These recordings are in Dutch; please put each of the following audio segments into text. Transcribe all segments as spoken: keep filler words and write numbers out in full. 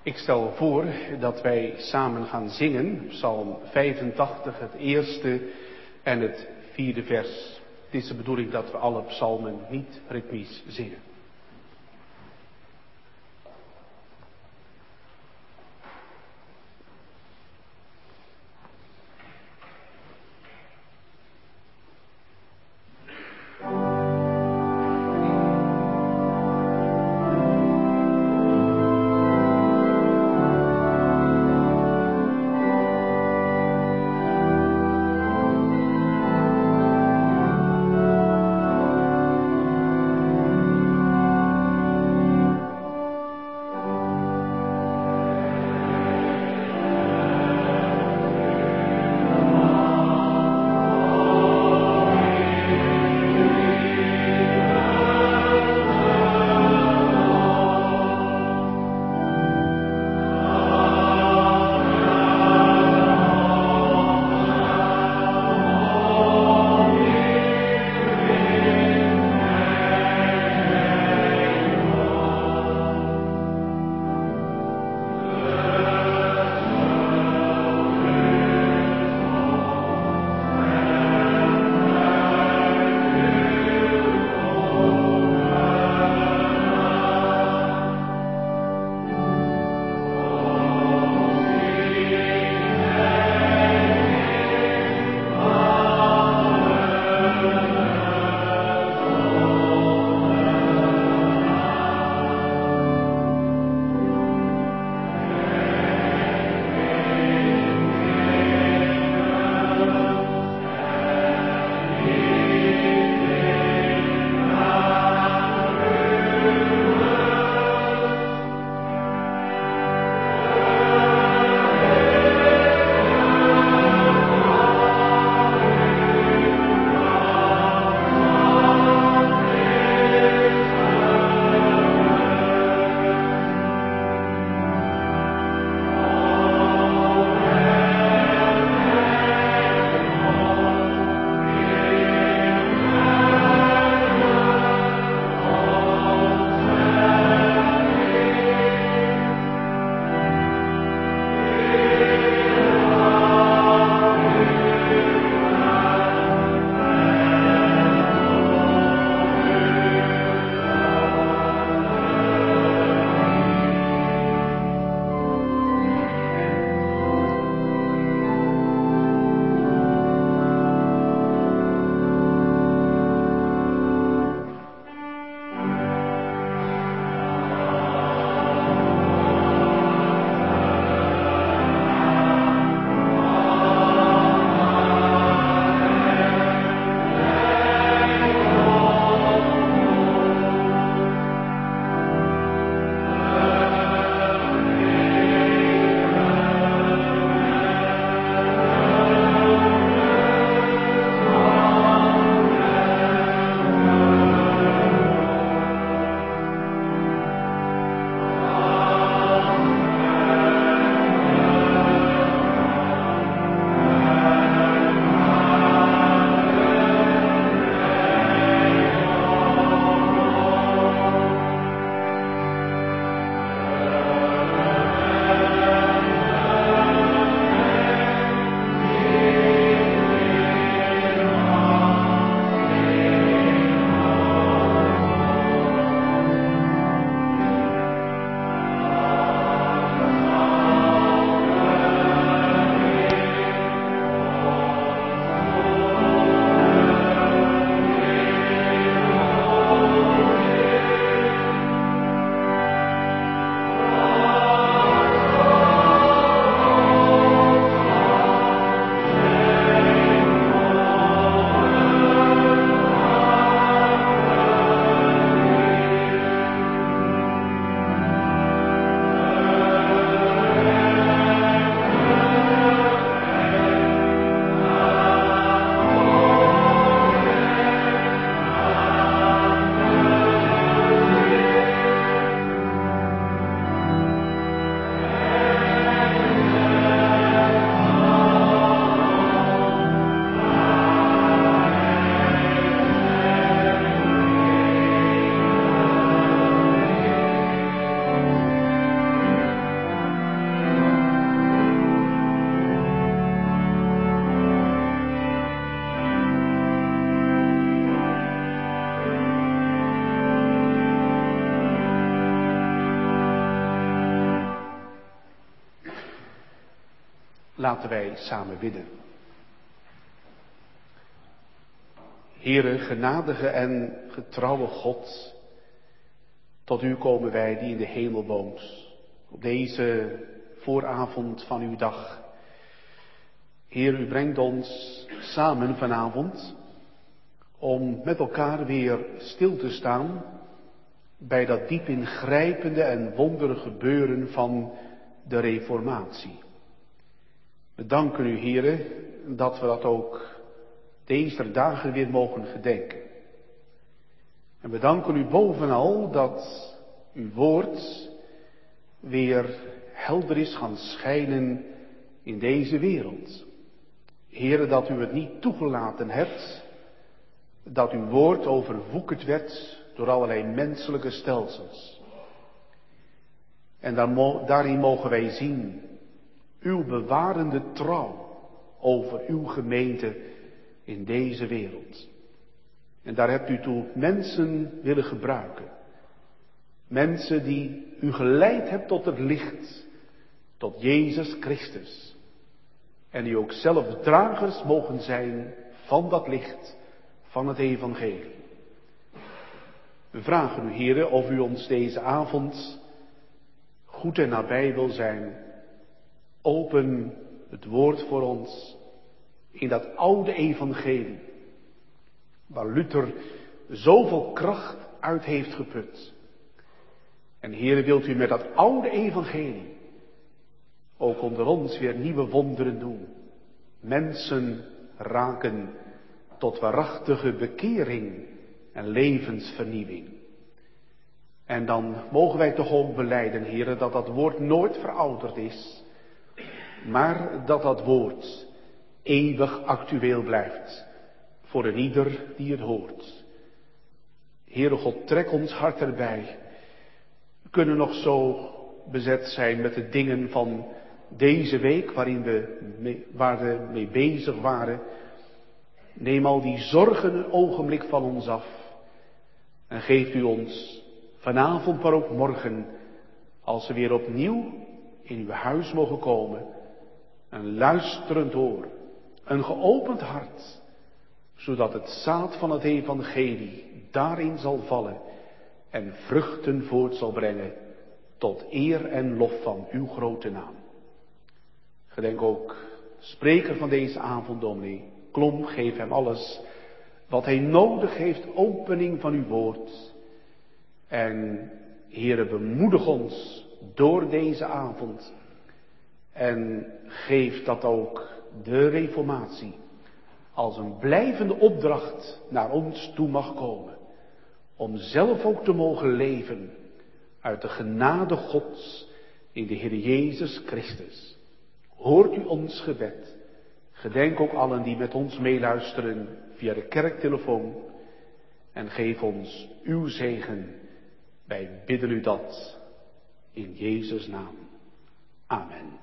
Ik stel voor dat wij samen gaan zingen, Psalm vijfentachtig, het eerste en het vierde vers. Het is de bedoeling dat we alle psalmen niet ritmisch zingen. Thank Laten wij samen bidden. Heere, genadige en getrouwe God, tot u komen wij die in de hemel woont, op deze vooravond van uw dag. Heer, u brengt ons samen vanavond om met elkaar weer stil te staan bij dat diep ingrijpende en wondere gebeuren van de Reformatie. We danken u, Heere, dat we dat ook deze dagen weer mogen gedenken. En we danken u bovenal dat uw woord weer helder is gaan schijnen in deze wereld. Heere, dat u het niet toegelaten hebt dat uw woord overwoekerd werd door allerlei menselijke stelsels. En daarin mogen wij zien uw bewarende trouw over uw gemeente in deze wereld. En daar hebt u toe mensen willen gebruiken. Mensen die u geleid hebt tot het licht, tot Jezus Christus. En die ook zelf dragers mogen zijn van dat licht, van het evangelie. We vragen u, Heere, of u ons deze avond goed en nabij wil zijn. Open het woord voor ons in dat oude evangelie, waar Luther zoveel kracht uit heeft geput. En Heere, wilt u met dat oude evangelie ook onder ons weer nieuwe wonderen doen. Mensen raken tot waarachtige bekering en levensvernieuwing. En dan mogen wij toch ook belijden, Heere, dat dat woord nooit verouderd is, maar dat dat woord eeuwig actueel blijft voor een ieder die het hoort. Heere God, trek ons hart erbij. We kunnen nog zo bezet zijn met de dingen van deze week waarin we mee, waar we mee bezig waren. Neem al die zorgen een ogenblik van ons af en geeft u ons vanavond, maar ook morgen, als we weer opnieuw in uw huis mogen komen, een luisterend oor, een geopend hart, zodat het zaad van het evangelie daarin zal vallen en vruchten voort zal brengen tot eer en lof van uw grote naam. Gedenk ook spreker van deze avond, dominee Klom, geef hem alles wat hij nodig heeft, opening van uw woord. En Heere, bemoedig ons door deze avond en geef dat ook de reformatie als een blijvende opdracht naar ons toe mag komen. Om zelf ook te mogen leven uit de genade Gods in de Heer Jezus Christus. Hoort u ons gebed. Gedenk ook allen die met ons meeluisteren via de kerktelefoon. En geef ons uw zegen. Wij bidden u dat in Jezus' naam. Amen.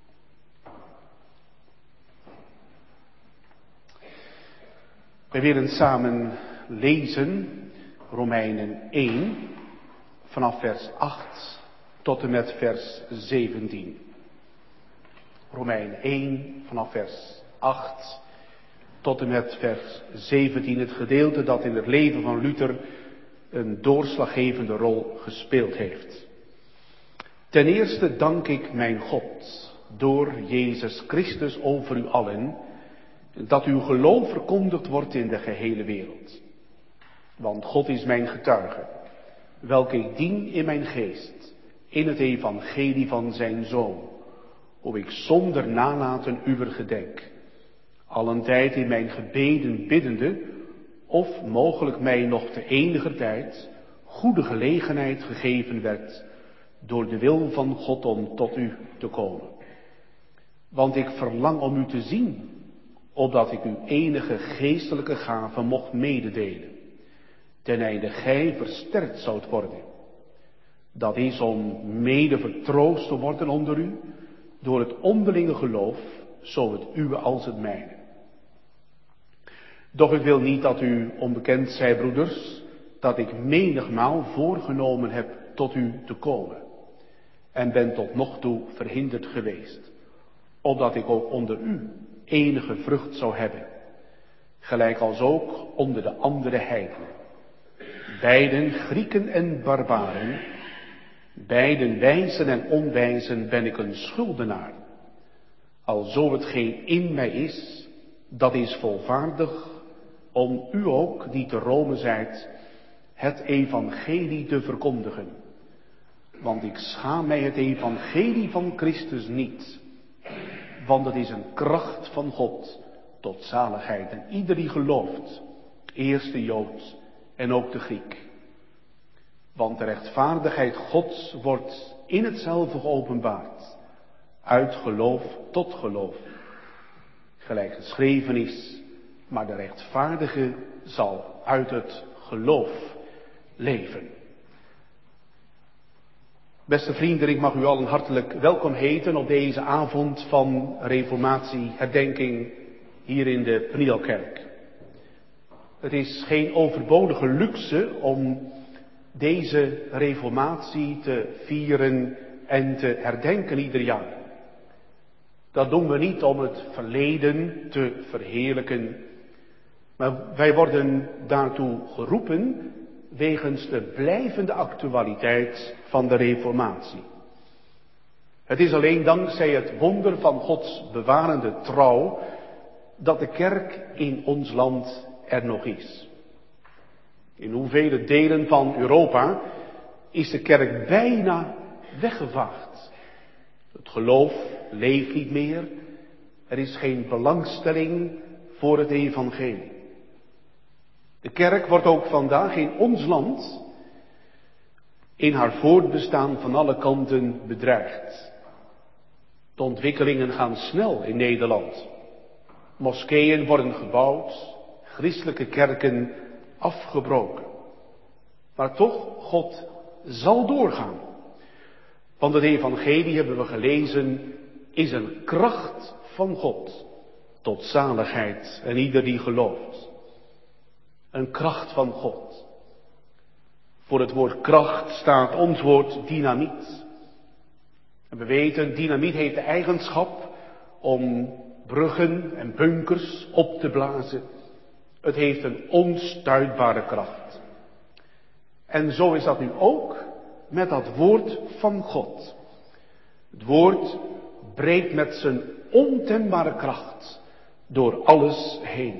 Wij willen samen lezen Romeinen één vanaf vers acht tot en met vers zeventien. Romeinen één vanaf vers acht tot en met vers zeventien. Het gedeelte dat in het leven van Luther een doorslaggevende rol gespeeld heeft. Ten eerste dank ik mijn God door Jezus Christus over u allen, dat uw geloof verkondigd wordt in de gehele wereld. Want God is mijn getuige, welke ik dien in mijn geest, in het evangelie van zijn Zoon, hoe ik zonder nalaten uwer gedenk, allen tijd in mijn gebeden biddende, of mogelijk mij nog te eniger tijd goede gelegenheid gegeven werd, door de wil van God om tot u te komen. Want ik verlang om u te zien, opdat ik uw enige geestelijke gave mocht mededelen, ten einde gij versterkt zoudt worden. Dat is om mede vertroost te worden onder u, door het onderlinge geloof, zo het uwe als het mijne. Doch ik wil niet dat u onbekend zij, broeders, dat ik menigmaal voorgenomen heb tot u te komen, en ben tot nog toe verhinderd geweest, opdat ik ook onder u enige vrucht zou hebben, gelijk als ook onder de andere heidenen. Beiden Grieken en barbaren, beiden wijzen en onwijzen ben ik een schuldenaar. Alzo hetgeen in mij is, dat is volvaardig om u ook, die te Rome zijt, het evangelie te verkondigen. Want ik schaam mij het evangelie van Christus niet, want het is een kracht van God tot zaligheid. En ieder die gelooft, eerst de Jood en ook de Griek. Want de rechtvaardigheid Gods wordt in hetzelfde geopenbaard, uit geloof tot geloof. Gelijk geschreven is, maar de rechtvaardige zal uit het geloof leven. Beste vrienden, ik mag u allen hartelijk welkom heten op deze avond van reformatieherdenking hier in de Penielkerk. Het is geen overbodige luxe om deze reformatie te vieren en te herdenken ieder jaar. Dat doen we niet om het verleden te verheerlijken, maar wij worden daartoe geroepen wegens de blijvende actualiteit van de reformatie. Het is alleen dankzij het wonder van Gods bewarende trouw dat de kerk in ons land er nog is. In hoevele delen van Europa is de kerk bijna weggevaagd. Het geloof leeft niet meer. Er is geen belangstelling voor het evangelie. De kerk wordt ook vandaag in ons land in haar voortbestaan van alle kanten bedreigd. De ontwikkelingen gaan snel in Nederland. Moskeeën worden gebouwd, christelijke kerken afgebroken. Maar toch, God zal doorgaan. Want het evangelie, hebben we gelezen, is een kracht van God tot zaligheid en ieder die gelooft. Een kracht van God. Voor het woord kracht staat ons woord dynamiet. En we weten, dynamiet heeft de eigenschap om bruggen en bunkers op te blazen. Het heeft een onstuitbare kracht. En zo is dat nu ook met dat woord van God. Het woord breekt met zijn ontembare kracht door alles heen.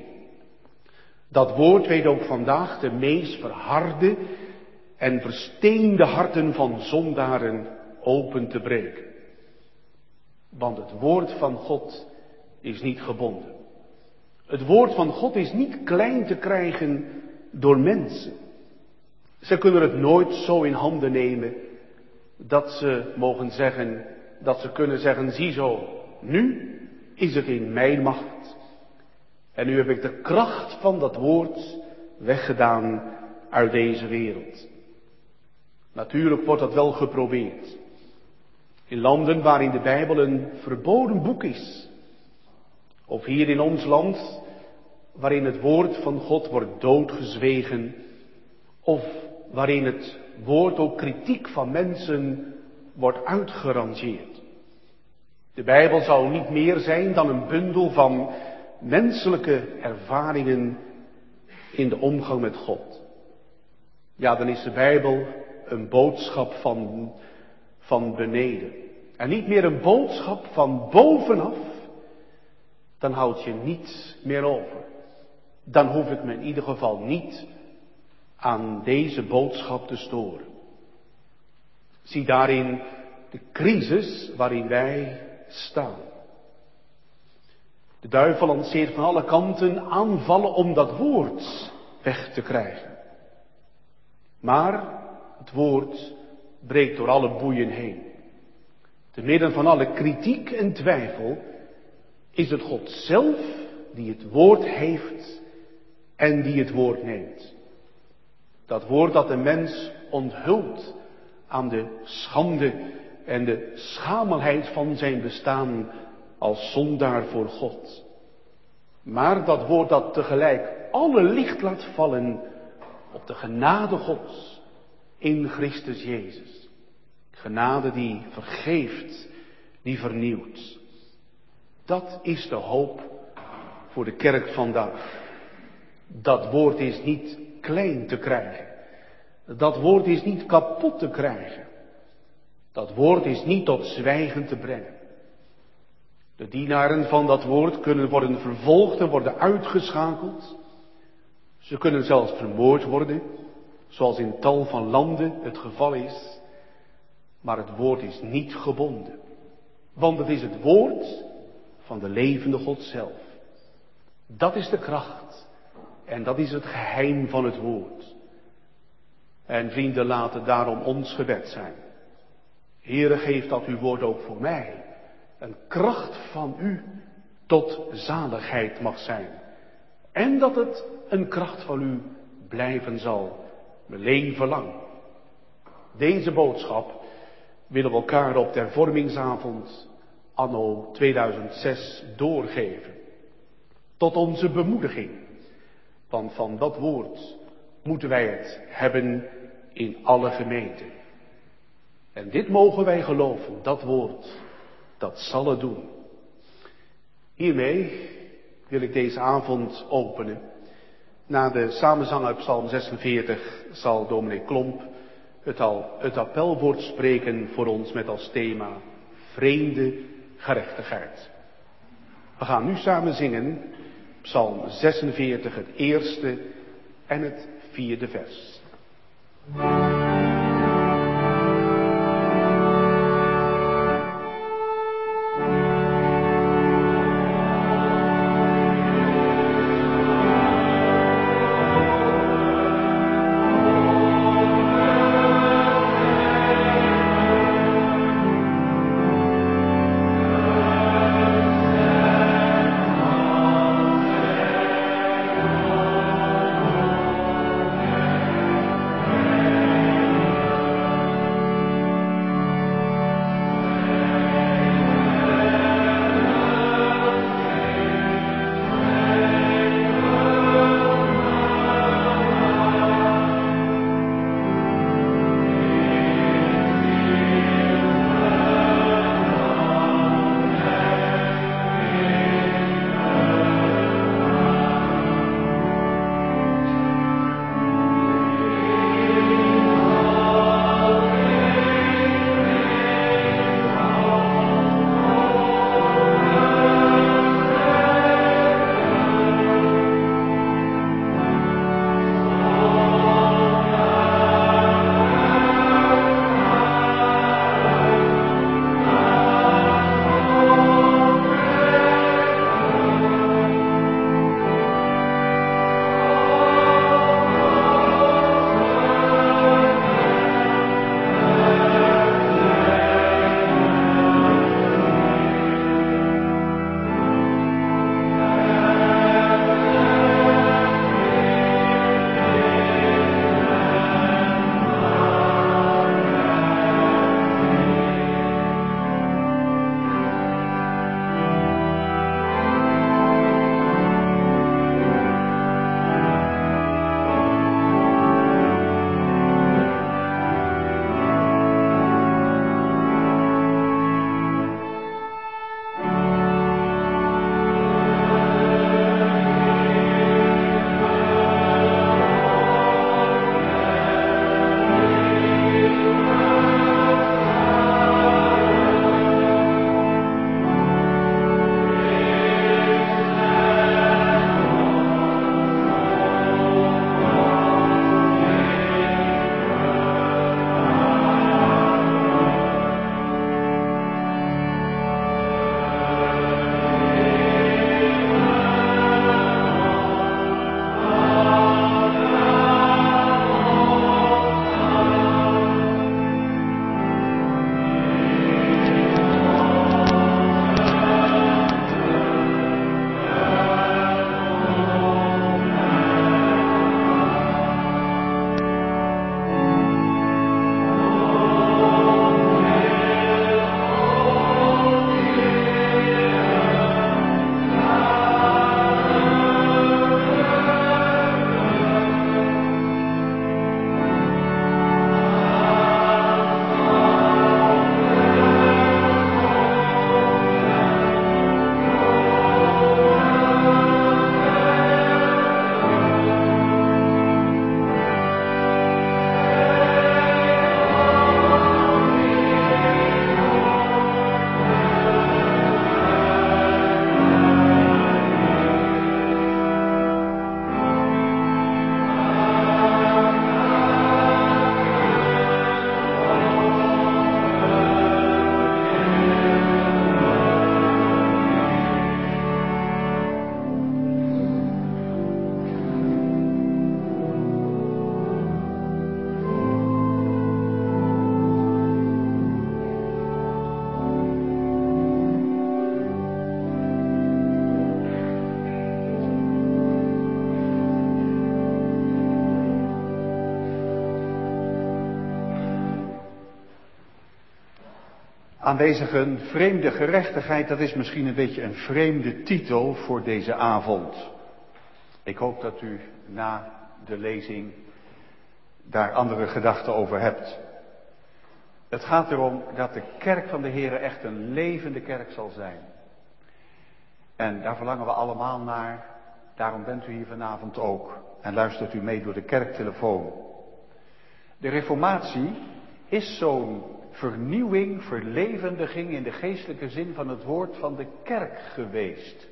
Dat woord weet ook vandaag de meest verharde en versteende harten van zondaren open te breken. Want het woord van God is niet gebonden. Het woord van God is niet klein te krijgen door mensen. Ze kunnen het nooit zo in handen nemen dat ze mogen zeggen, dat ze kunnen zeggen, ziezo, nu is het in mijn macht. En nu heb ik de kracht van dat woord weggedaan uit deze wereld. Natuurlijk wordt dat wel geprobeerd. In landen waarin de Bijbel een verboden boek is. Of hier in ons land, waarin het woord van God wordt doodgezwegen. Of waarin het woord ook kritiek van mensen wordt uitgerangeerd. De Bijbel zou niet meer zijn dan een bundel van menselijke ervaringen in de omgang met God. Ja, dan is de Bijbel een boodschap van, van beneden. En niet meer een boodschap van bovenaf. Dan houd je niets meer over. Dan hoef ik me in ieder geval niet aan deze boodschap te storen. Zie daarin de crisis waarin wij staan. De duivel lanceert van alle kanten aanvallen om dat woord weg te krijgen. Maar het woord breekt door alle boeien heen. Te midden van alle kritiek en twijfel is het God zelf die het woord heeft en die het woord neemt. Dat woord dat de mens onthult aan de schande en de schamelheid van zijn bestaan als zondaar voor God. Maar dat woord dat tegelijk alle licht laat vallen op de genade Gods in Christus Jezus. Genade die vergeeft, die vernieuwt. Dat is de hoop voor de kerk vandaag. Dat woord is niet klein te krijgen. Dat woord is niet kapot te krijgen. Dat woord is niet tot zwijgen te brengen. De dienaren van dat woord kunnen worden vervolgd en worden uitgeschakeld. Ze kunnen zelfs vermoord worden, zoals in tal van landen het geval is. Maar het woord is niet gebonden. Want het is het woord van de levende God zelf. Dat is de kracht. En dat is het geheim van het woord. En vrienden, laten daarom ons gebed zijn. Heere, geef dat uw woord ook voor mij een kracht van u tot zaligheid mag zijn. En dat het een kracht van u blijven zal, mijn leven lang. Deze boodschap willen we elkaar op de hervormingsavond anno tweeduizend zes doorgeven. Tot onze bemoediging. Want van dat woord moeten wij het hebben in alle gemeenten. En dit mogen wij geloven, dat woord, dat zal het doen. Hiermee wil ik deze avond openen. Na de samenzang uit Psalm zesenveertig zal dominee Klomp het, al, het appelwoord spreken voor ons met als thema vreemde gerechtigheid. We gaan nu samen zingen Psalm zesenveertig, het eerste en het vierde vers. Amen. Aanwezigen, vreemde gerechtigheid, dat is misschien een beetje een vreemde titel voor deze avond. Ik hoop dat u na de lezing daar andere gedachten over hebt. Het gaat erom dat de kerk van de Heere echt een levende kerk zal zijn. En daar verlangen we allemaal naar. Daarom bent u hier vanavond ook. En luistert u mee door de kerktelefoon. De reformatie is zo'n vernieuwing, verlevendiging in de geestelijke zin van het woord van de kerk geweest.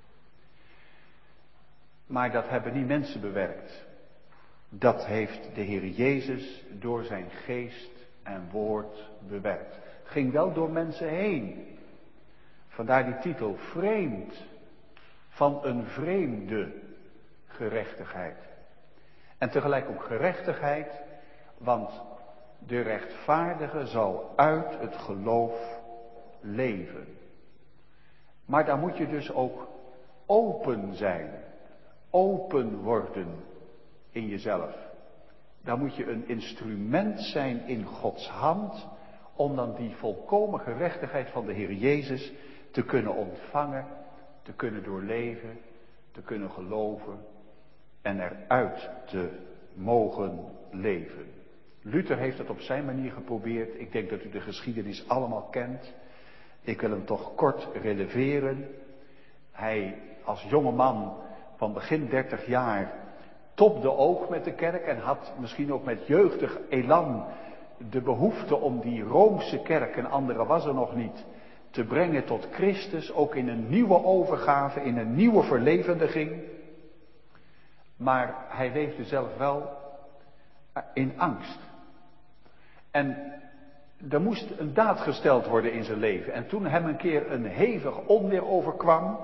Maar dat hebben niet mensen bewerkt. Dat heeft de Heer Jezus door zijn geest en woord bewerkt. Ging wel door mensen heen. Vandaar die titel, vreemd. Van een vreemde gerechtigheid. En tegelijk ook gerechtigheid, want de rechtvaardige zal uit het geloof leven. Maar daar moet je dus ook open zijn. Open worden in jezelf. Dan moet je een instrument zijn in Gods hand om dan die volkomen gerechtigheid van de Heer Jezus te kunnen ontvangen, te kunnen doorleven, te kunnen geloven en eruit te mogen leven. Luther heeft het op zijn manier geprobeerd. Ik denk dat u de geschiedenis allemaal kent. Ik wil hem toch kort releveren. Hij als jonge man van begin dertig jaar topde ook met de kerk en had misschien ook met jeugdig elan de behoefte om die Roomse kerk, en andere was er nog niet, te brengen tot Christus, ook in een nieuwe overgave, in een nieuwe verlevendiging. Maar hij leefde zelf wel in angst. En er moest een daad gesteld worden in zijn leven. En toen hem een keer een hevig onweer overkwam,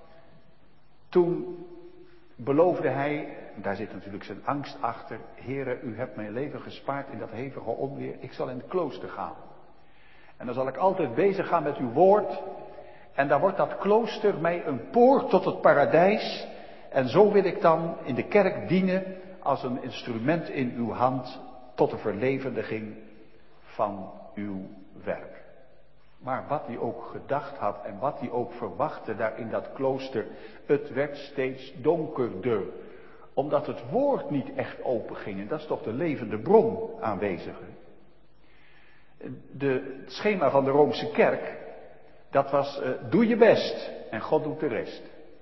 toen beloofde hij, daar zit natuurlijk zijn angst achter, Heere, u hebt mijn leven gespaard in dat hevige onweer, ik zal in het klooster gaan. En dan zal ik altijd bezig gaan met uw woord. En dan wordt dat klooster mij een poort tot het paradijs. En zo wil ik dan in de kerk dienen als een instrument in uw hand tot de verlevendiging van uw werk. Maar wat hij ook gedacht had en wat hij ook verwachtte daar in dat klooster, het werd steeds donkerder. Omdat het woord niet echt open ging. En dat is toch de levende bron aanwezige. De, het schema van de Roomse kerk, dat was uh, doe je best en God doet de rest.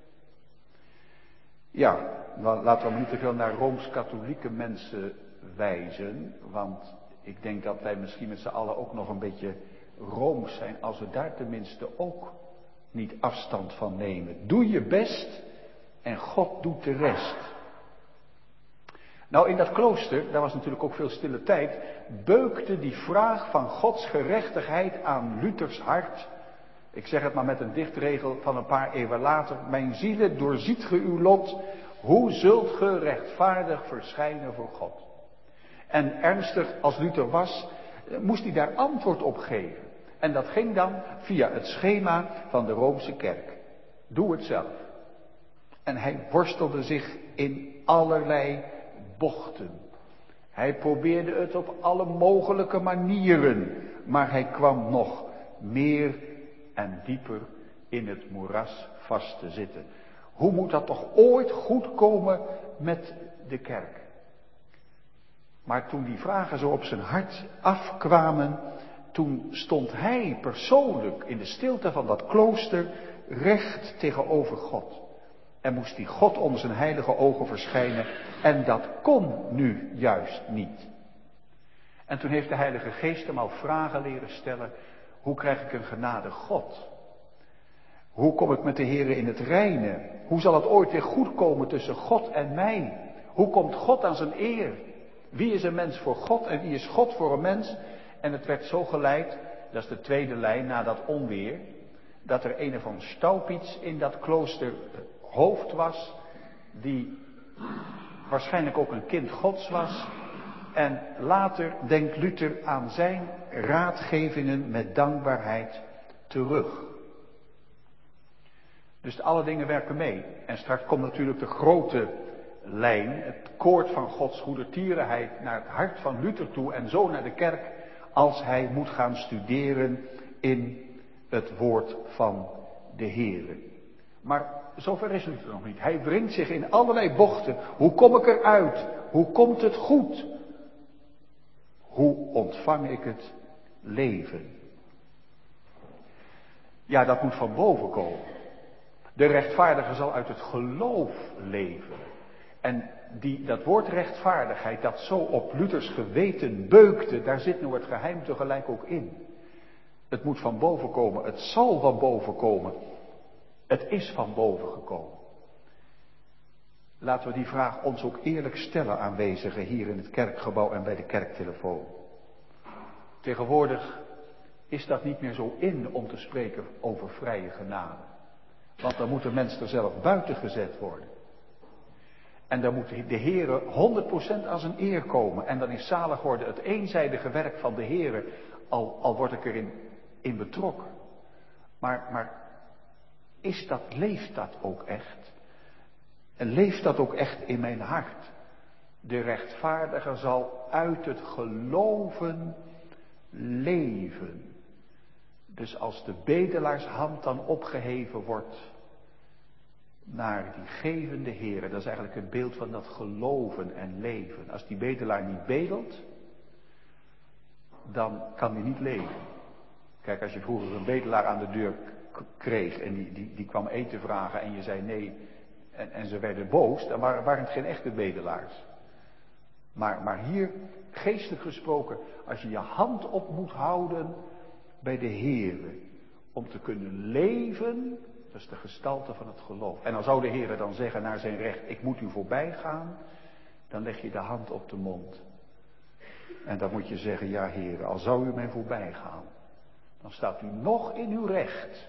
Ja, laten we maar niet te veel naar Rooms-katholieke mensen wijzen, want ik denk dat wij misschien met z'n allen ook nog een beetje Rooms zijn, als we daar tenminste ook niet afstand van nemen. Doe je best en God doet de rest. Nou, in dat klooster, daar was natuurlijk ook veel stille tijd, beukte die vraag van Gods gerechtigheid aan Luthers hart. Ik zeg het maar met een dichtregel van een paar eeuwen later. Mijn ziele, doorziet ge uw lot, hoe zult ge rechtvaardig verschijnen voor God? En ernstig als Luther was, moest hij daar antwoord op geven. En dat ging dan via het schema van de Roomse kerk. Doe het zelf. En hij worstelde zich in allerlei bochten. Hij probeerde het op alle mogelijke manieren, maar hij kwam nog meer en dieper in het moeras vast te zitten. Hoe moet dat toch ooit goed komen met de kerk? Maar toen die vragen zo op zijn hart afkwamen, toen stond hij persoonlijk in de stilte van dat klooster recht tegenover God. En moest die God onder zijn heilige ogen verschijnen. En dat kon nu juist niet. En toen heeft de Heilige Geest hem al vragen leren stellen. Hoe krijg ik een genade God? Hoe kom ik met de Heere in het reine? Hoe zal het ooit weer goed komen tussen God en mij? Hoe komt God aan zijn eer? Wie is een mens voor God en wie is God voor een mens? En het werd zo geleid, dat is de tweede lijn na dat onweer, dat er een van Staupitz in dat klooster hoofd was, die waarschijnlijk ook een kind Gods was. En later denkt Luther aan zijn raadgevingen met dankbaarheid terug. Dus alle dingen werken mee. En straks komt natuurlijk de grote lijn, het koord van Gods goedertierenheid naar het hart van Luther toe en zo naar de kerk, als hij moet gaan studeren in het woord van de Heere. Maar zover is het nog niet. Hij wringt zich in allerlei bochten. Hoe kom ik eruit? Hoe komt het goed? Hoe ontvang ik het leven? Ja, dat moet van boven komen. De rechtvaardige zal uit het geloof leven. En die, dat woord rechtvaardigheid, dat zo op Luthers geweten beukte, daar zit nu het geheim tegelijk ook in. Het moet van boven komen, het zal van boven komen. Het is van boven gekomen. Laten we die vraag ons ook eerlijk stellen, aanwezigen hier in het kerkgebouw en bij de kerktelefoon. Tegenwoordig is dat niet meer zo in om te spreken over vrije genade. Want dan moet de mens er zelf buiten gezet worden. En dan moet de Heere honderd procent aan zijn eer komen. En dan is zalig worden het eenzijdige werk van de Heere, al, al word ik erin in betrokken. Maar, maar is dat, leeft dat ook echt? En leeft dat ook echt in mijn hart? De rechtvaardige zal uit het geloven leven. Dus als de bedelaarshand dan opgeheven wordt naar die gevende Heere, dat is eigenlijk het beeld van dat geloven en leven. Als die bedelaar niet bedelt, dan kan hij niet leven. Kijk, als je vroeger een bedelaar aan de deur k- kreeg en die, die, die kwam eten vragen en je zei nee en, en ze werden boos, dan waren, waren het geen echte bedelaars. Maar, maar hier, geestelijk gesproken, als je je hand op moet houden bij de Heere, om te kunnen leven, dat is de gestalte van het geloof. En dan zou de Heere dan zeggen naar zijn recht, ik moet u voorbij gaan, dan leg je de hand op de mond. En dan moet je zeggen, ja Heere, al zou u mij voorbij gaan, dan staat u nog in uw recht.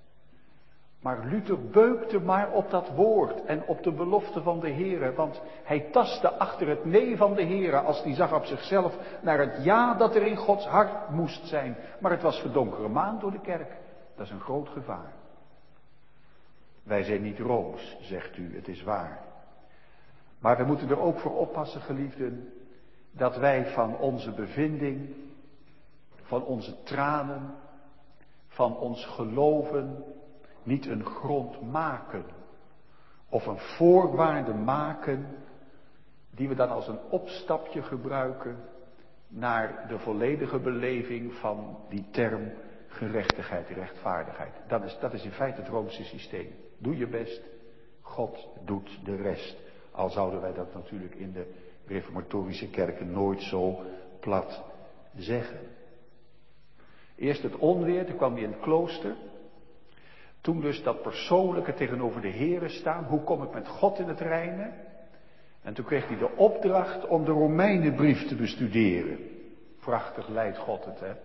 Maar Luther beukte maar op dat woord en op de belofte van de Heere, want hij tastte achter het nee van de Heere als hij zag op zichzelf naar het ja dat er in Gods hart moest zijn. Maar het was verdonkere maan door de kerk. Dat is een groot gevaar. Wij zijn niet rooms, zegt u, het is waar. Maar we moeten er ook voor oppassen, geliefden, dat wij van onze bevinding, van onze tranen, van ons geloven niet een grond maken of een voorwaarde maken die we dan als een opstapje gebruiken naar de volledige beleving van die term gerechtigheid, rechtvaardigheid. Dat is, dat is in feite het Roomse systeem. Doe je best, God doet de rest. Al zouden wij dat natuurlijk in de reformatorische kerken nooit zo plat zeggen. Eerst het onweer, toen kwam hij in het klooster. Toen dus dat persoonlijke tegenover de Heere staan. Hoe kom ik met God in het reine? En toen kreeg hij de opdracht om de Romeinenbrief te bestuderen. Prachtig leidt God het, hè.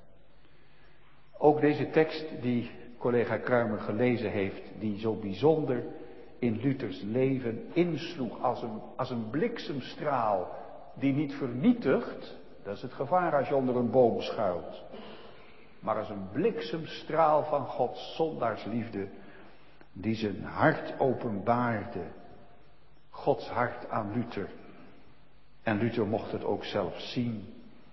Ook deze tekst die collega Kruimer gelezen heeft, die zo bijzonder in Luthers leven insloeg als een, als een bliksemstraal die niet vernietigt. Dat is het gevaar als je onder een boom schuilt. Maar als een bliksemstraal van Gods zondaarsliefde die zijn hart openbaarde. Gods hart aan Luther. En Luther mocht het ook zelf zien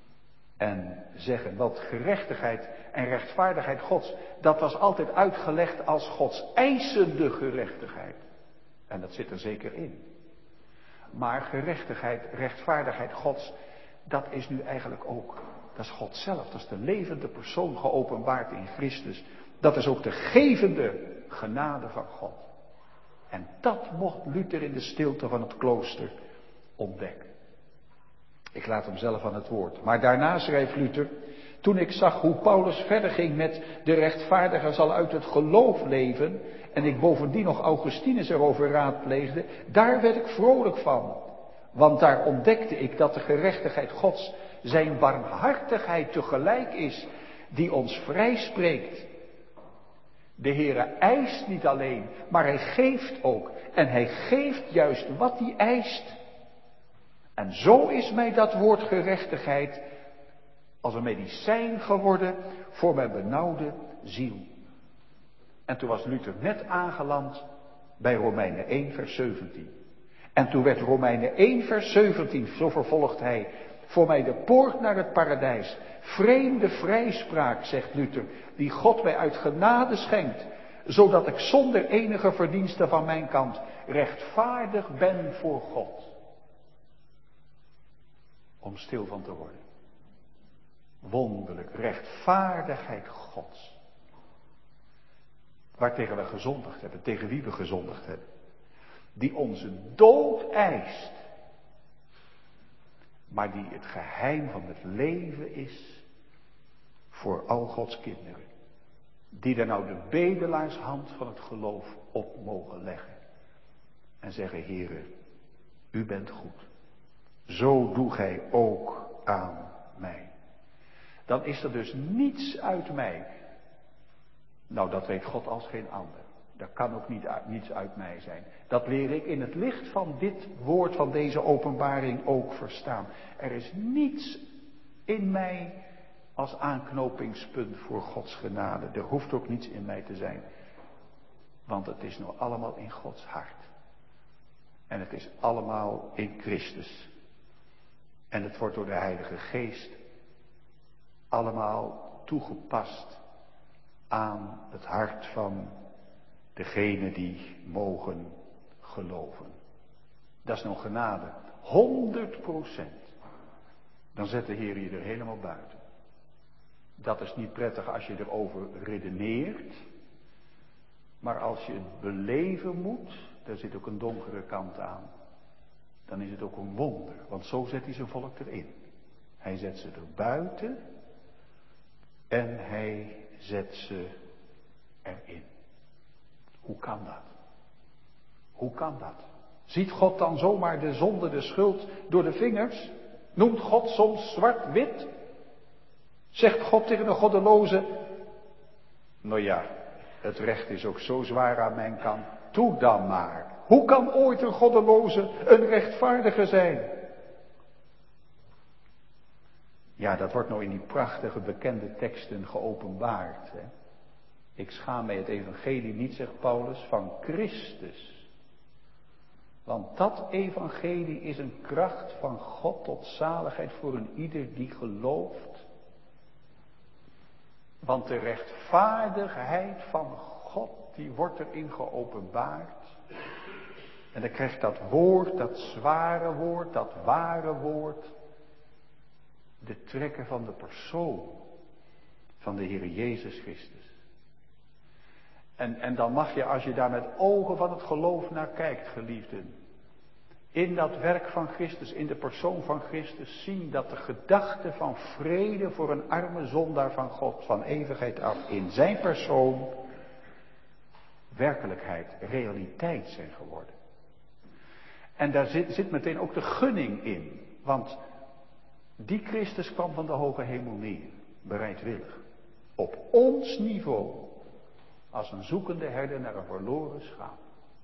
en zeggen. Want gerechtigheid en rechtvaardigheid Gods, dat was altijd uitgelegd als Gods eisende gerechtigheid. En dat zit er zeker in. Maar gerechtigheid, rechtvaardigheid Gods, dat is nu eigenlijk ook, dat is God zelf. Dat is de levende persoon geopenbaard in Christus. Dat is ook de gevende genade van God. En dat mocht Luther in de stilte van het klooster ontdekken. Ik laat hem zelf aan het woord. Maar daarna schreef Luther, toen ik zag hoe Paulus verder ging met de rechtvaardige zal uit het geloof leven, en ik bovendien nog Augustinus erover raadpleegde, daar werd ik vrolijk van. Want daar ontdekte ik dat de gerechtigheid Gods zijn barmhartigheid tegelijk is, die ons vrijspreekt. De Heere eist niet alleen, maar hij geeft ook. En hij geeft juist wat hij eist. En zo is mij dat woord gerechtigheid als een medicijn geworden voor mijn benauwde ziel. En toen was Luther net aangeland bij Romeinen één vers zeventien. En toen werd Romeinen één vers zeventien, zo vervolgt hij, voor mij de poort naar het paradijs. Vreemde vrijspraak, zegt Luther, die God mij uit genade schenkt, zodat ik zonder enige verdienste van mijn kant rechtvaardig ben voor God. Om stil van te worden. Wonderlijk, rechtvaardigheid Gods. Waartegen we gezondigd hebben, tegen wie we gezondigd hebben. Die onze dood eist. Maar die het geheim van het leven is voor al Gods kinderen. Die daar nou de bedelaarshand van het geloof op mogen leggen. En zeggen, Heere, u bent goed. Zo doe gij ook aan mij. Dan is er dus niets uit mij. Nou, dat weet God als geen ander. Er kan ook niet, niets uit mij zijn. Dat leer ik in het licht van dit woord, van deze openbaring ook verstaan. Er is niets in mij als aanknopingspunt voor Gods genade. Er hoeft ook niets in mij te zijn. Want het is nou allemaal in Gods hart. En het is allemaal in Christus. En het wordt door de Heilige Geest allemaal toegepast aan het hart van degene die mogen geloven. Dat is nou genade. honderd procent. Dan zet de Heer je er helemaal buiten. Dat is niet prettig als je erover redeneert. Maar als je het beleven moet, daar zit ook een donkere kant aan. Dan is het ook een wonder. Want zo zet hij zijn volk erin. Hij zet ze er buiten. En hij zet ze erin. Hoe kan dat? Hoe kan dat? Ziet God dan zomaar de zonde, de schuld door de vingers? Noemt God soms zwart-wit? Zegt God tegen de goddeloze, nou ja, het recht is ook zo zwaar aan mijn kant. Doe dan maar. Hoe kan ooit een goddeloze een rechtvaardige zijn? Ja, dat wordt nou in die prachtige bekende teksten geopenbaard. Hè? Ik schaam mij het evangelie niet, zegt Paulus, van Christus. Want dat evangelie is een kracht van God tot zaligheid voor een ieder die gelooft. Want de rechtvaardigheid van God, die wordt erin geopenbaard. En dan krijgt dat woord, dat zware woord, dat ware woord, de trekken van de persoon van de Heer Jezus Christus. En, en dan mag je, als je daar met ogen van het geloof naar kijkt, geliefden, in dat werk van Christus, in de persoon van Christus, zien dat de gedachte van vrede voor een arme zondaar van God, van eeuwigheid af, in zijn persoon, werkelijkheid, realiteit zijn geworden. En daar zit, zit meteen ook de gunning in, want die Christus kwam van de hoge hemel neer, bereidwillig, op ons niveau, als een zoekende herder naar een verloren schaap.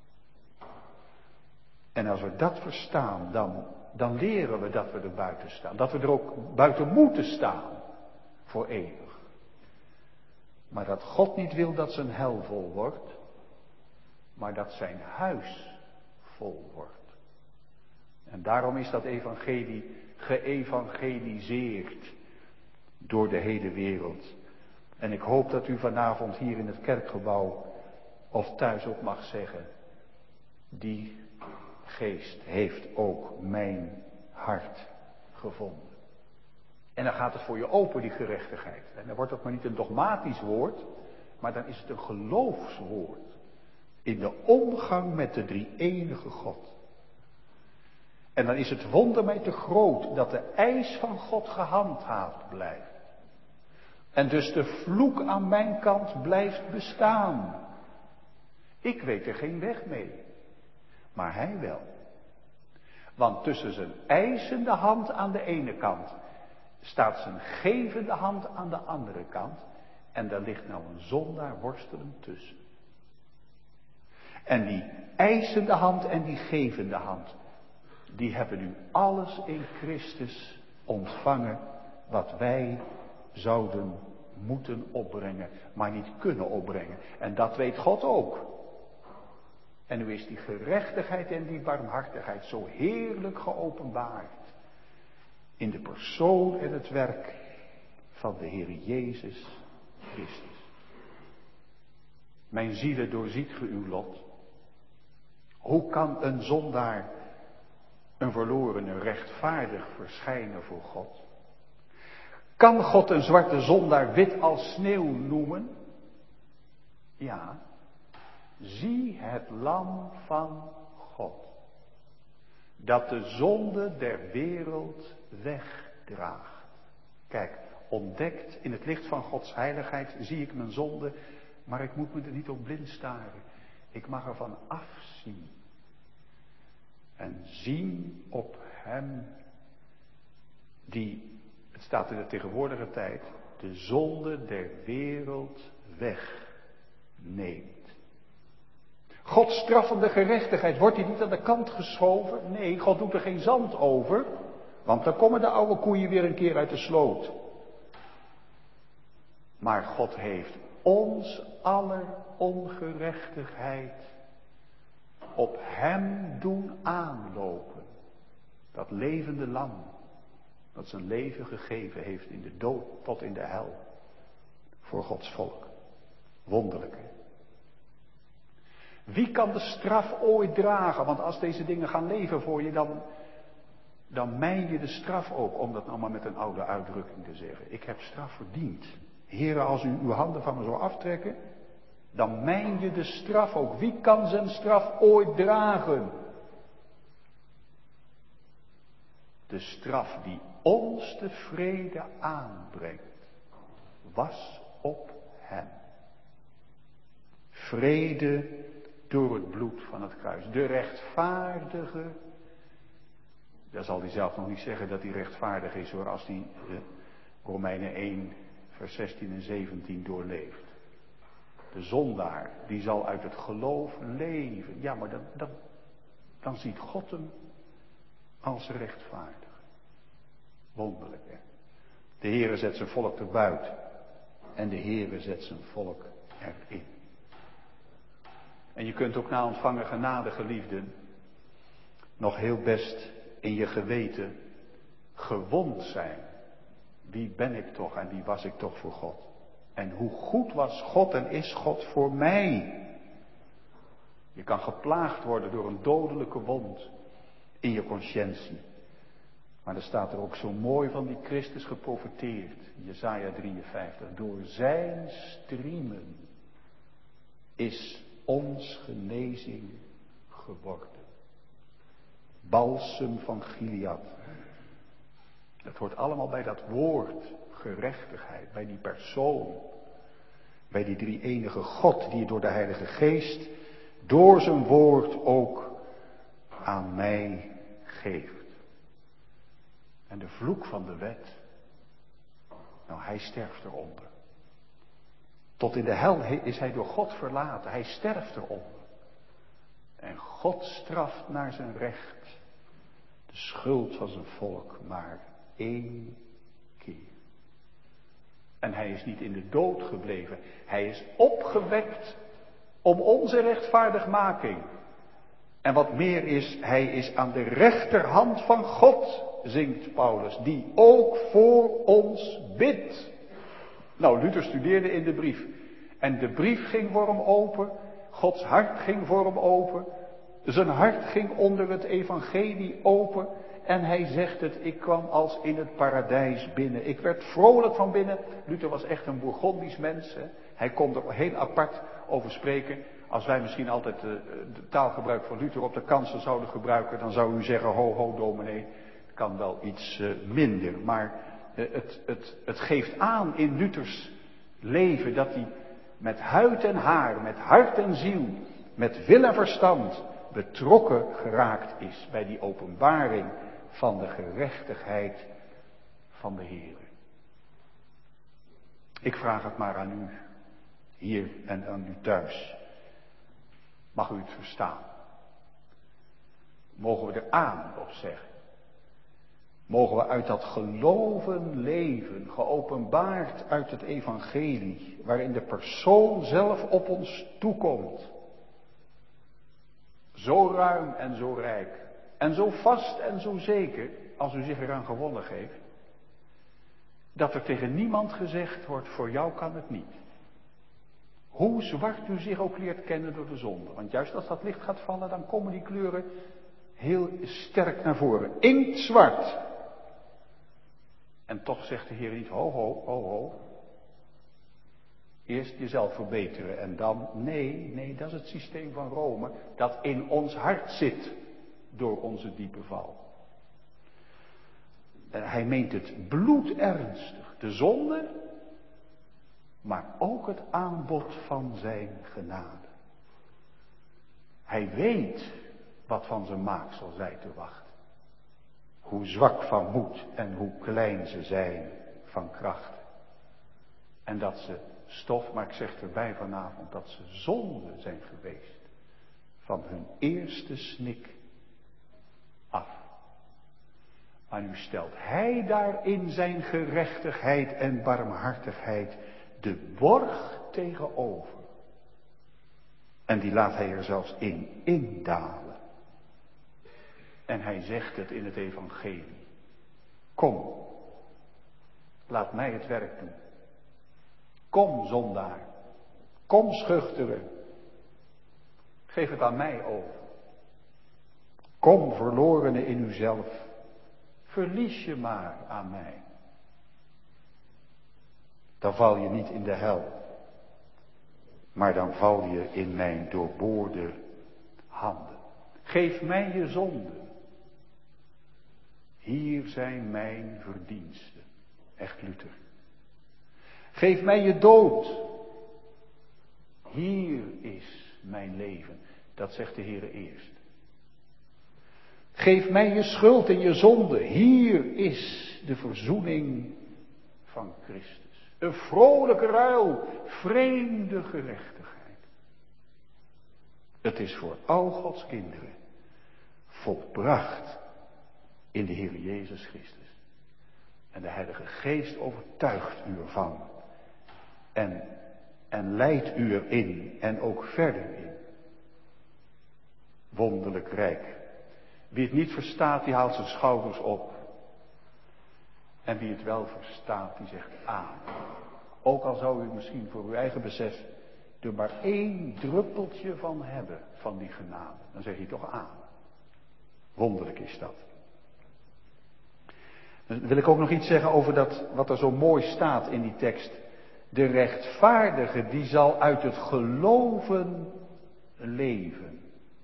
En als we dat verstaan, dan, dan leren we dat we er buiten staan. Dat we er ook buiten moeten staan, voor eeuwig. Maar dat God niet wil dat zijn hel vol wordt, maar dat zijn huis vol wordt. En daarom is dat evangelie geëvangeliseerd door de hele wereld. En ik hoop dat u vanavond hier in het kerkgebouw of thuis ook mag zeggen, die geest heeft ook mijn hart gevonden. En dan gaat het voor je open, die gerechtigheid. En dan wordt het maar niet een dogmatisch woord, maar dan is het een geloofswoord. In de omgang met de drie-enige God. En dan is het wonder mij te groot dat de eis van God gehandhaafd blijft. En dus de vloek aan mijn kant blijft bestaan. Ik weet er geen weg mee. Maar hij wel. Want tussen zijn eisende hand aan de ene kant staat zijn gevende hand aan de andere kant. En daar ligt nou een zondaar worstelend tussen. En die eisende hand en die gevende hand, die hebben nu alles in Christus ontvangen wat wij zouden moeten opbrengen, maar niet kunnen opbrengen. En dat weet God ook. En nu is die gerechtigheid en die barmhartigheid zo heerlijk geopenbaard in de persoon en het werk van de Heer Jezus Christus. Mijn zielen, doorziet ge uw lot? Hoe kan een zondaar, een verlorene, rechtvaardig verschijnen voor God? Kan God een zwarte zondaar wit als sneeuw noemen? Ja, zie het lam van God, dat de zonde der wereld wegdraagt. Kijk, ontdekt in het licht van Gods heiligheid zie ik mijn zonde, maar ik moet me er niet op blind staren. Ik mag ervan afzien. En zien op hem die, het staat in de tegenwoordige tijd, de zonde der wereld wegneemt. Gods straffende gerechtigheid, wordt die niet aan de kant geschoven? Nee, God doet er geen zand over, want dan komen de oude koeien weer een keer uit de sloot. Maar God heeft ons aller ongerechtigheid op hem doen aanlopen. Dat levende lam, dat zijn leven gegeven heeft in de dood tot in de hel. Voor Gods volk. Wonderlijk, hè? Wie kan de straf ooit dragen? Want als deze dingen gaan leven voor je, dan, dan mijn je de straf ook. Om dat nou maar met een oude uitdrukking te zeggen. Ik heb straf verdiend. Heren, als u uw handen van me zou aftrekken, dan mijn je de straf ook. Wie kan zijn straf ooit dragen? De straf die ons de vrede aanbrengt, was op hem. Vrede door het bloed van het kruis. De rechtvaardige, daar zal hij zelf nog niet zeggen dat hij rechtvaardig is hoor, als hij de Romeinen één, vers zestien en zeventien doorleeft. De zondaar, die zal uit het geloof leven. Ja, maar dan, dan, dan ziet God hem als rechtvaardig. Wonderlijk, hè? De Heere zet zijn volk erbuiten. En de Heere zet zijn volk erin. En je kunt ook na ontvangen genade, geliefden, nog heel best in je geweten gewond zijn. Wie ben ik toch en wie was ik toch voor God? En hoe goed was God en is God voor mij? Je kan geplaagd worden door een dodelijke wond in je conscientie. Maar er staat er ook zo mooi van die Christus geprofeteerd. Jesaja drieënvijftig. Door zijn striemen is ons genezing geworden. Balsem van Gilead. Dat hoort allemaal bij dat woord gerechtigheid, bij die persoon, bij die drie enige God die door de Heilige Geest door zijn woord ook aan mij geeft. En de vloek van de wet, nou hij sterft eronder. Tot in de hel is hij door God verlaten, hij sterft eronder. En God straft naar zijn recht de schuld van zijn volk maar één keer. En hij is niet in de dood gebleven. Hij is opgewekt om onze rechtvaardigmaking. En wat meer is, hij is aan de rechterhand van God, zingt Paulus, die ook voor ons bidt. Nou, Luther studeerde in de brief. En de brief ging voor hem open. Gods hart ging voor hem open. Zijn hart ging onder het evangelie open. En hij zegt het, ik kwam als in het paradijs binnen. Ik werd vrolijk van binnen. Luther was echt een Bourgondisch mens. Hè. Hij kon er heel apart over spreken. Als wij misschien altijd de, de taalgebruik van Luther op de kansen zouden gebruiken, dan zou u zeggen, ho ho dominee, kan wel iets uh, minder. Maar uh, het, het, het geeft aan in Luthers leven dat hij met huid en haar, met hart en ziel, met wil en verstand betrokken geraakt is bij die openbaring van de gerechtigheid van de Heer. Ik vraag het maar aan u, hier en aan u thuis. Mag u het verstaan? Mogen we er aan op zeggen? Mogen we uit dat geloven leven, geopenbaard uit het evangelie, waarin de persoon zelf op ons toekomt, zo ruim en zo rijk, en zo vast en zo zeker, als u zich eraan gewonnen geeft, dat er tegen niemand gezegd wordt, voor jou kan het niet. Hoe zwart u zich ook leert kennen door de zonde. Want juist als dat licht gaat vallen, dan komen die kleuren heel sterk naar voren. Inktzwart. En toch zegt de Heer niet, ho, ho, ho, ho. Eerst jezelf verbeteren en dan, nee, nee, dat is het systeem van Rome, dat in ons hart zit door onze diepe val. En hij meent het bloedernstig, de zonde, maar ook het aanbod van zijn genade. Hij weet wat van zijn maaksel zij te wachten. Hoe zwak van moed en hoe klein ze zijn van kracht. En dat ze stof, maar ik zeg erbij vanavond, dat ze zonde zijn geweest van hun eerste snik af. Maar nu stelt hij daar in zijn gerechtigheid en barmhartigheid de borg tegenover. En die laat hij er zelfs in indalen. En hij zegt het in het evangelie. Kom, laat mij het werk doen. Kom, zondaar. Kom, schuchtere. Geef het aan mij over. Kom, verlorene in uzelf. Verlies je maar aan mij. Dan val je niet in de hel. Maar dan val je in mijn doorboorde handen. Geef mij je zonden. Hier zijn mijn verdiensten. Echt Luther. Geef mij je dood. Hier is mijn leven. Dat zegt de Heere eerst. Geef mij je schuld en je zonde. Hier is de verzoening van Christus. Een vrolijke ruil. Vreemde gerechtigheid. Het is voor al Gods kinderen volbracht in de Heere Jezus Christus. En de Heilige Geest overtuigt u ervan. En, en leidt u erin en ook verder in. Wonderlijk rijk. Wie het niet verstaat, die haalt zijn schouders op. En wie het wel verstaat, die zegt amen. Ook al zou u misschien voor uw eigen besef er maar één druppeltje van hebben, van die genade. Dan zeg je toch amen. Wonderlijk is dat. Dan wil ik ook nog iets zeggen over dat, wat er zo mooi staat in die tekst. De rechtvaardige, die zal uit het geloven leven.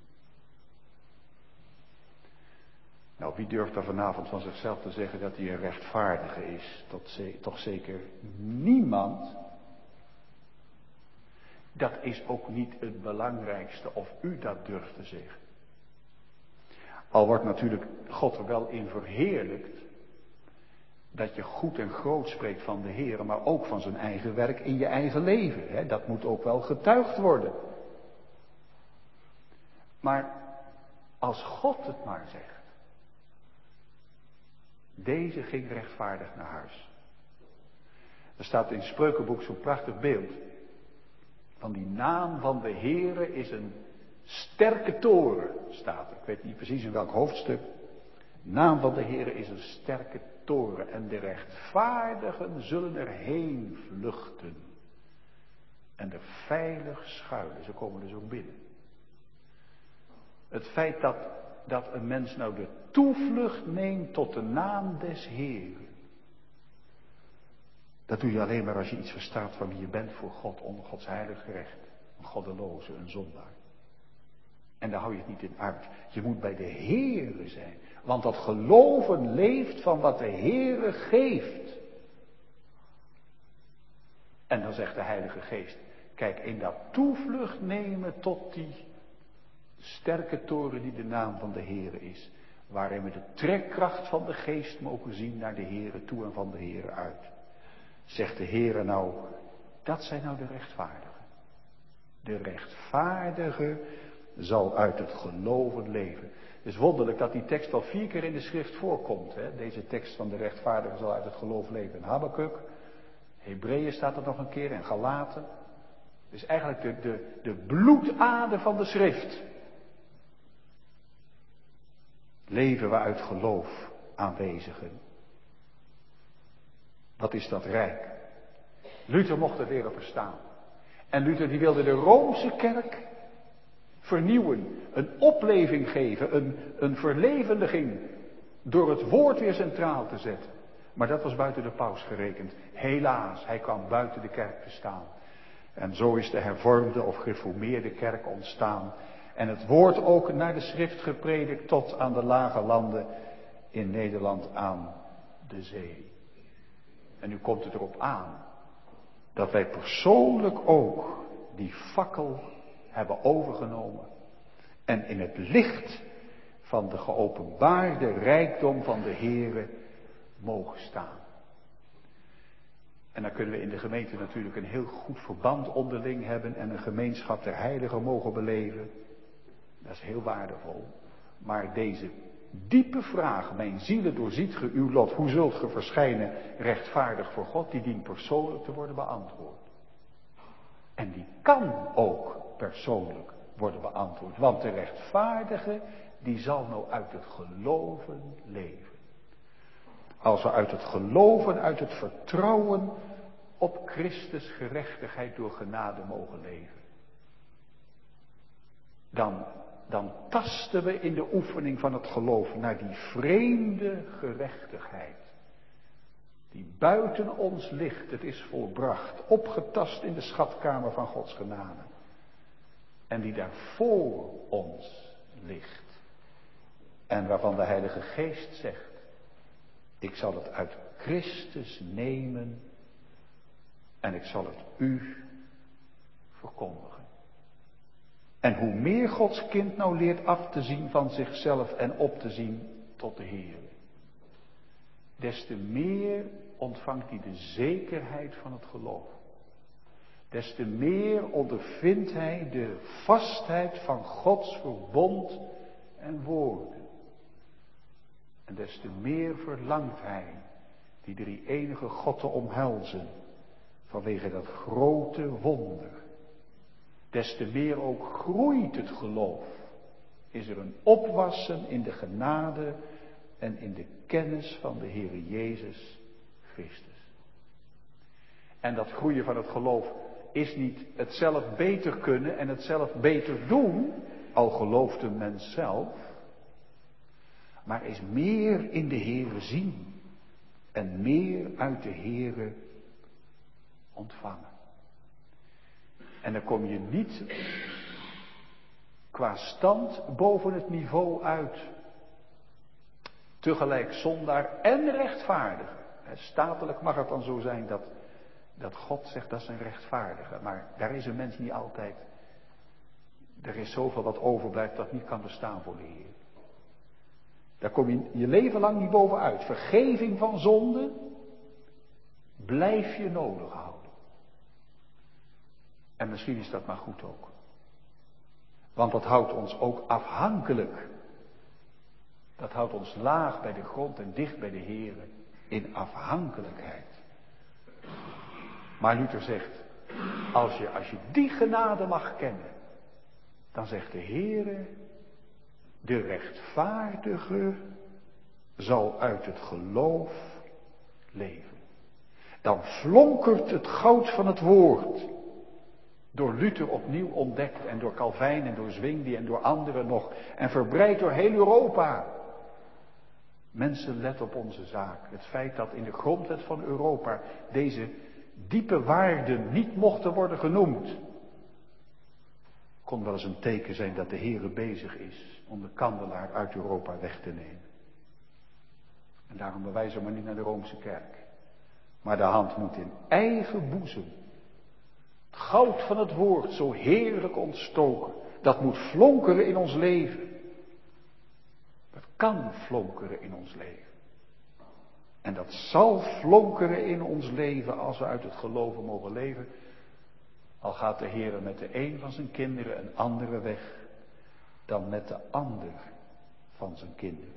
Nou, wie durft er vanavond van zichzelf te zeggen dat hij een rechtvaardige is? Tot ze, toch zeker niemand. Dat is ook niet het belangrijkste of u dat durft te zeggen. Al wordt natuurlijk God er wel in verheerlijkt. Dat je goed en groot spreekt van de Heer, maar ook van zijn eigen werk in je eigen leven. Hè? Dat moet ook wel getuigd worden. Maar als God het maar zegt. Deze ging rechtvaardig naar huis. Er staat in het Spreukenboek zo'n prachtig beeld. Van die naam van de Heere is een sterke toren, staat er. Ik weet niet precies in welk hoofdstuk. De naam van de Heere is een sterke toren. En de rechtvaardigen zullen erheen vluchten. En er veilig schuilen. Ze komen dus ook binnen. Het feit dat, dat een mens nou de toevlucht neemt tot de naam des Heeren. Dat doe je alleen maar als je iets verstaat van wie je bent voor God, onder Gods heilig recht. Een goddeloze, een zondaar. En daar hou je het niet in uit. Je moet bij de Heere zijn. Want dat geloven leeft van wat de Heere geeft. En dan zegt de Heilige Geest. Kijk, in dat toevlucht nemen tot die sterke toren die de naam van de Heere is. Waarin we de trekkracht van de Geest mogen zien naar de Heere toe en van de Heere uit. Zegt de Heere nou, dat zijn nou de rechtvaardigen. De rechtvaardige zal uit het geloven leven. Het is wonderlijk dat die tekst al vier keer in de schrift voorkomt. Hè? Deze tekst van de rechtvaardige zal uit het geloof leven. In Habakuk, Hebreeën staat er nog een keer, en Galaten. Het is eigenlijk de, de, de bloedader van de schrift. Leven we uit geloof aanwezigen. Wat is dat rijk? Luther mocht het leren verstaan. En Luther die wilde de Roomse kerk vernieuwen. Een opleving geven. Een, een verlevendiging. Door het woord weer centraal te zetten. Maar dat was buiten de paus gerekend. Helaas, hij kwam buiten de kerk te staan. En zo is de hervormde of gereformeerde kerk ontstaan. En het woord ook naar de schrift gepredikt tot aan de lage landen in Nederland aan de zee. En nu komt het erop aan dat wij persoonlijk ook die fakkel hebben overgenomen. En in het licht van de geopenbaarde rijkdom van de Heere mogen staan. En dan kunnen we in de gemeente natuurlijk een heel goed verband onderling hebben en een gemeenschap der heiligen mogen beleven. Dat is heel waardevol. Maar deze diepe vraag, mijn zielen doorziet ge uw lot, hoe zult ge verschijnen rechtvaardig voor God, die dient persoonlijk te worden beantwoord. En die kan ook persoonlijk worden beantwoord, want de rechtvaardige, die zal nou uit het geloven leven. Als we uit het geloven, uit het vertrouwen op Christus gerechtigheid door genade mogen leven. Dan, dan tasten we in de oefening van het geloof naar die vreemde gerechtigheid. Die buiten ons ligt, het is volbracht, opgetast in de schatkamer van Gods genade. En die daar voor ons ligt. En waarvan de Heilige Geest zegt, ik zal het uit Christus nemen en ik zal het u verkondigen. En hoe meer Gods kind nou leert af te zien van zichzelf en op te zien tot de Heer, des te meer ontvangt hij de zekerheid van het geloof. Des te meer ondervindt hij de vastheid van Gods verbond en woorden. En des te meer verlangt hij die drie enige God te omhelzen vanwege dat grote wonder. Des te meer ook groeit het geloof. Is er een opwassen in de genade en in de kennis van de Heere Jezus Christus. En dat groeien van het geloof is niet het zelf beter kunnen en het zelf beter doen, al gelooft een mens zelf, maar is meer in de Heere zien en meer uit de Heere ontvangen. En dan kom je niet qua stand boven het niveau uit, tegelijk zondaar en rechtvaardiger. Statelijk mag het dan zo zijn dat, dat God zegt dat is een rechtvaardige, maar daar is een mens niet altijd. Er is zoveel wat overblijft dat niet kan bestaan voor de Heer. Daar kom je je leven lang niet bovenuit. Vergeving van zonde blijf je nodig houden. En misschien is dat maar goed ook. Want dat houdt ons ook afhankelijk. Dat houdt ons laag bij de grond en dicht bij de Heer in afhankelijkheid. Maar Luther zegt, als je, als je die genade mag kennen, dan zegt de Heer, de rechtvaardige zal uit het geloof leven. Dan flonkert het goud van het woord, door Luther opnieuw ontdekt en door Calvijn en door Zwingli en door anderen nog en verbreid door heel Europa. Mensen, let op onze zaak. Het feit dat in de grondwet van Europa deze diepe waarden niet mochten worden genoemd, kon wel eens een teken zijn dat de Heere bezig is om de kandelaar uit Europa weg te nemen. En daarom bewijzen we maar niet naar de Roomse kerk. Maar de hand moet in eigen boezem, het goud van het woord, zo heerlijk ontstoken, dat moet flonkeren in ons leven. Dat kan flonkeren in ons leven. En dat zal flonkeren in ons leven als we uit het geloven mogen leven. Al gaat de Heer met de een van zijn kinderen een andere weg dan met de ander van zijn kinderen.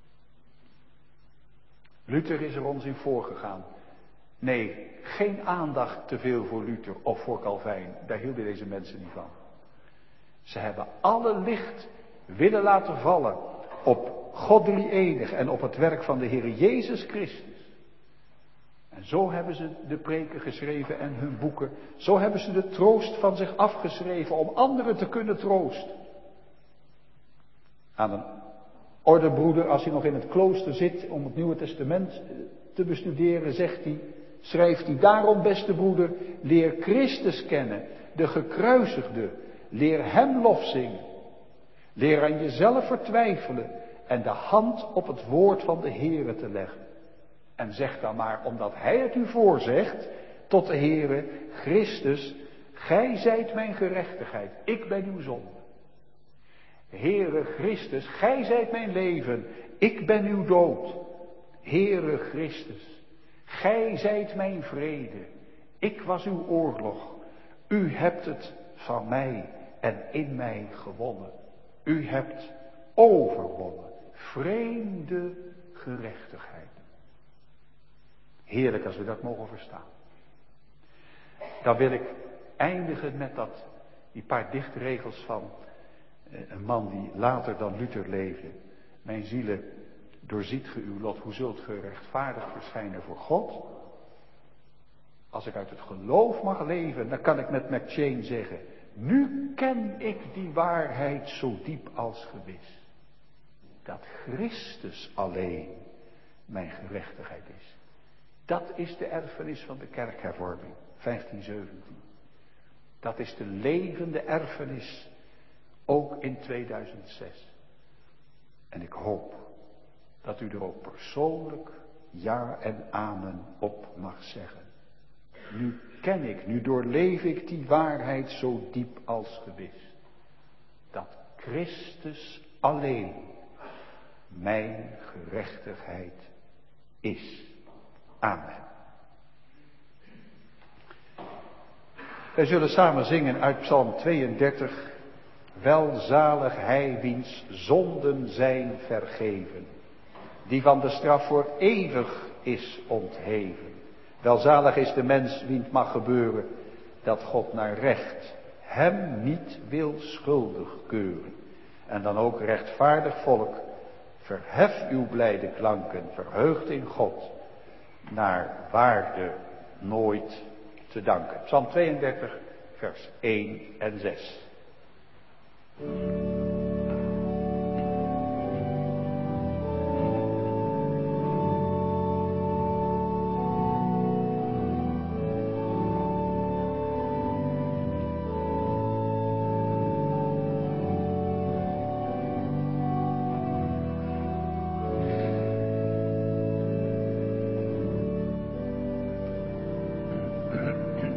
Luther is er ons in voorgegaan. Nee, geen aandacht te veel voor Luther of voor Calvijn. Daar hielden deze mensen niet van. Ze hebben alle licht willen laten vallen op God drie enig en op het werk van de Heer Jezus Christus. En zo hebben ze de preken geschreven en hun boeken. Zo hebben ze de troost van zich afgeschreven om anderen te kunnen troosten. Aan een ordebroeder, als hij nog in het klooster zit om het Nieuwe Testament te bestuderen, zegt hij, schrijft hij, daarom beste broeder, leer Christus kennen, de gekruisigde, leer hem lof zingen. Leer aan jezelf vertwijfelen en de hand op het woord van de Heere te leggen. En zeg dan maar, omdat hij het u voorzegt, tot de Heere, Christus, gij zijt mijn gerechtigheid, ik ben uw zonde. Heere Christus, gij zijt mijn leven, ik ben uw dood. Heere Christus, gij zijt mijn vrede, ik was uw oorlog. U hebt het van mij en in mij gewonnen. U hebt overwonnen, vreemde gerechtigheid. Heerlijk als we dat mogen verstaan. Dan wil ik eindigen met dat, die paar dichtregels van een man die later dan Luther leefde. Mijn zielen, doorziet ge uw lot, hoe zult ge rechtvaardig verschijnen voor God? Als ik uit het geloof mag leven, dan kan ik met McChain zeggen, nu ken ik die waarheid zo diep als gewis. Dat Christus alleen mijn gerechtigheid is. Dat is de erfenis van de kerkhervorming, vijftien zeventien. Dat is de levende erfenis, ook in tweeduizend zes. En ik hoop dat u er ook persoonlijk ja en amen op mag zeggen. Nu ken ik, nu doorleef ik die waarheid zo diep als gewis. Dat Christus alleen mijn gerechtigheid is. Amen. Wij zullen samen zingen uit Psalm tweeëndertig. Welzalig hij wiens zonden zijn vergeven, die van de straf voor eeuwig is ontheven. Welzalig is de mens wien het mag gebeuren, dat God naar recht hem niet wil schuldig keuren. En dan ook rechtvaardig volk, verhef uw blijde klanken, verheugd in God, naar waarde nooit te danken. Psalm tweeëndertig, vers één en zes. Thank you.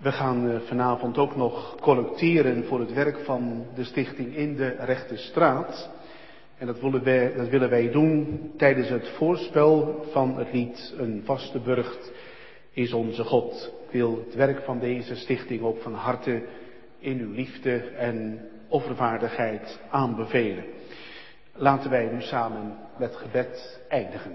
We gaan vanavond ook nog collecteren voor het werk van de stichting in de Rechte Straat. En dat willen wij, dat willen wij doen tijdens het voorspel van het lied Een vaste burcht is onze God. Ik wil het werk van deze stichting ook van harte in uw liefde en offervaardigheid aanbevelen. Laten wij nu samen met gebed eindigen.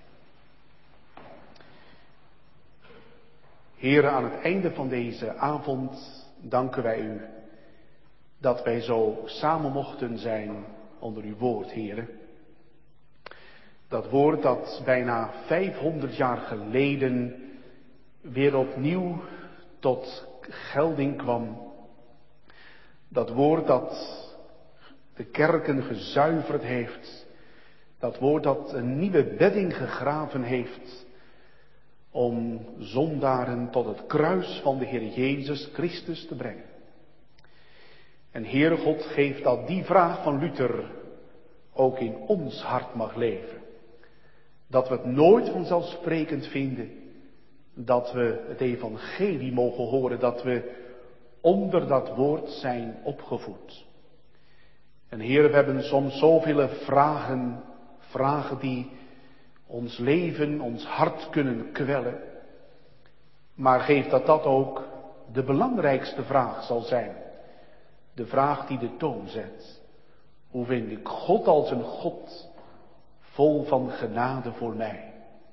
Heren, aan het einde van deze avond danken wij u dat wij zo samen mochten zijn onder uw woord, heren. Dat woord dat bijna vijfhonderd jaar geleden weer opnieuw tot gelding kwam. Dat woord dat de kerken gezuiverd heeft. Dat woord dat een nieuwe bedding gegraven heeft om zondaren tot het kruis van de Heer Jezus Christus te brengen. En Heere God, geeft dat die vraag van Luther ook in ons hart mag leven. Dat we het nooit vanzelfsprekend vinden dat we het evangelie mogen horen, dat we onder dat woord zijn opgevoed. En Heer, we hebben soms zoveel vragen, vragen die ons leven, ons hart kunnen kwellen. Maar geef dat dat ook de belangrijkste vraag zal zijn. De vraag die de toon zet. Hoe vind ik God als een God vol van genade voor mij?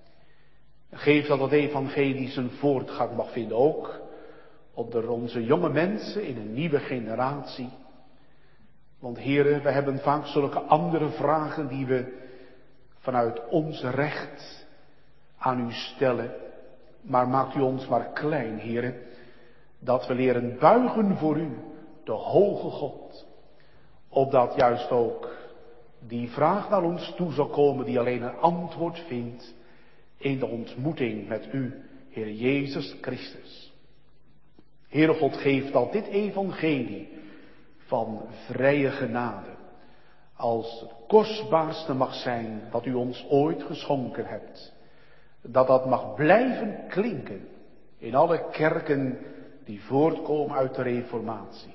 Geef dat het evangelie zijn voortgang mag vinden, ook onder onze jonge mensen in een nieuwe generatie. Want heren, we hebben vaak zulke andere vragen die we vanuit ons recht aan u stellen. Maar maakt u ons maar klein, heren, dat we leren buigen voor u, de hoge God. Opdat juist ook die vraag naar ons toe zal komen die alleen een antwoord vindt in de ontmoeting met u, Heer Jezus Christus. Heere God, geeft dat dit evangelie van vrije genade als het kostbaarste mag zijn wat u ons ooit geschonken hebt. Dat dat mag blijven klinken in alle kerken die voortkomen uit de Reformatie.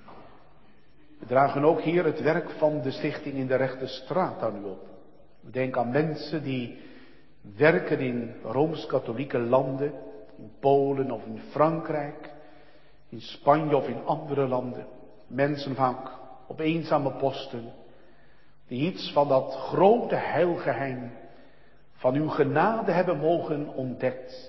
We dragen ook hier het werk van de stichting in de Rechte Straat aan u op. We denken aan mensen die werken in Rooms-Katholieke landen, in Polen of in Frankrijk, in Spanje of in andere landen. Mensen vaak op eenzame posten, die iets van dat grote heilgeheim van uw genade hebben mogen ontdekt.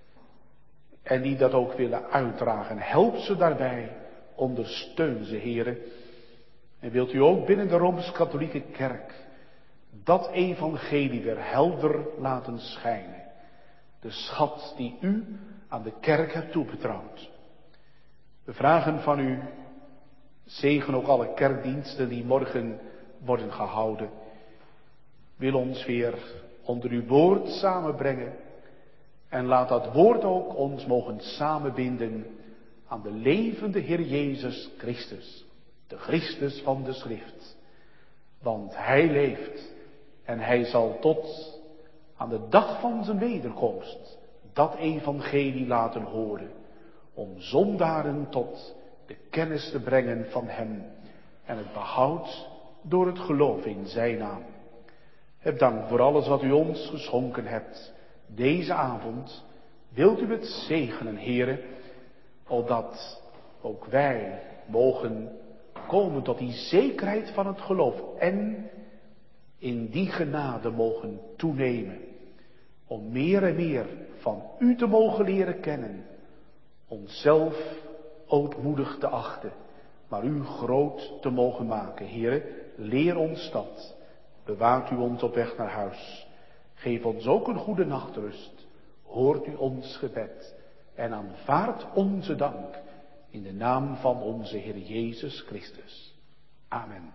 En die dat ook willen uitdragen. Help ze daarbij, ondersteun ze, heren. En wilt u ook binnen de Rooms-Katholieke Kerk dat evangelie weer helder laten schijnen. De schat die u aan de kerk hebt toebetrouwd. We vragen van u, zegen ook alle kerkdiensten die morgen worden gehouden. Wil ons weer onder uw woord samenbrengen. En laat dat woord ook ons mogen samenbinden aan de levende Heer Jezus Christus. De Christus van de Schrift. Want Hij leeft en Hij zal tot aan de dag van zijn wederkomst dat evangelie laten horen. Om zondaren tot de kennis te brengen van Hem en het behoud door het geloof in zijn naam. Heb dank voor alles wat u ons geschonken hebt. Deze avond wilt u het zegenen, heren, opdat ook wij mogen komen tot die zekerheid van het geloof en in die genade mogen toenemen. Om meer en meer van u te mogen leren kennen. Onszelf ootmoedig te achten, maar u groot te mogen maken. Heren, leer ons dat. Bewaart u ons op weg naar huis. Geef ons ook een goede nachtrust. Hoort u ons gebed. En aanvaardt onze dank. In de naam van onze Heer Jezus Christus. Amen.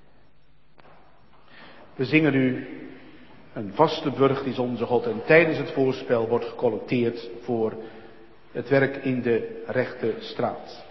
We zingen nu een vaste burcht is onze God. En tijdens het voorspel wordt gecollecteerd voor het werk in de Rechte Straat.